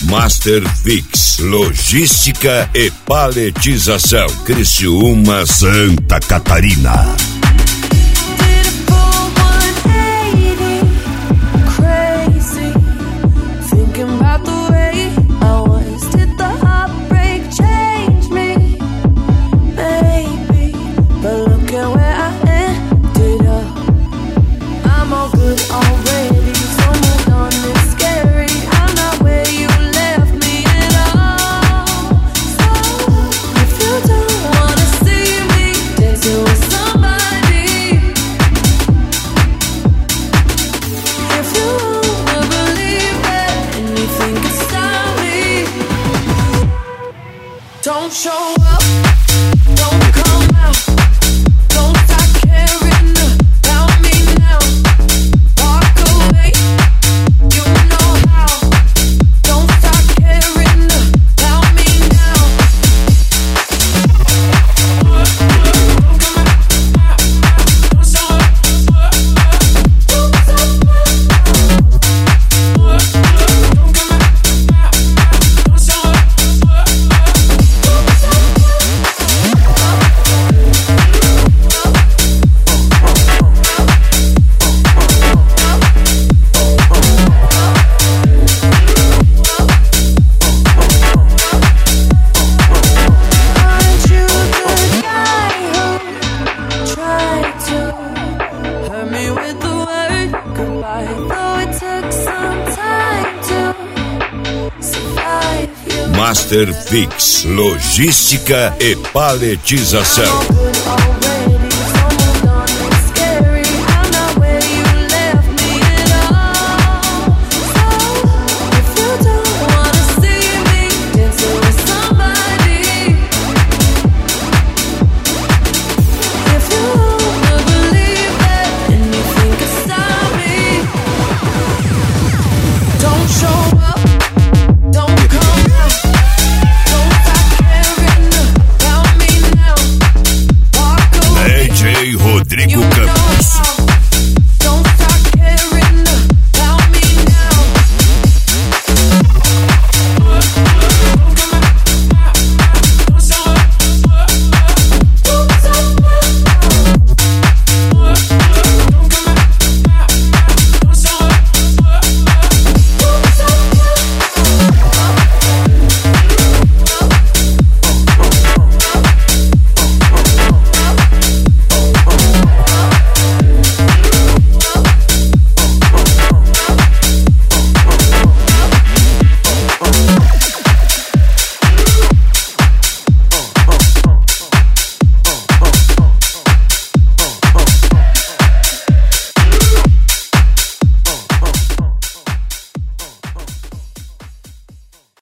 Master Fix, logística e paletização. Criciúma, Santa Catarina. Don't show up, don't come out, don't start caring about me now. Walk away, you know how. Don't start caring about me now. Don't come out, don't show up, don't come out, don't show up. Master Fix, logística e paletização.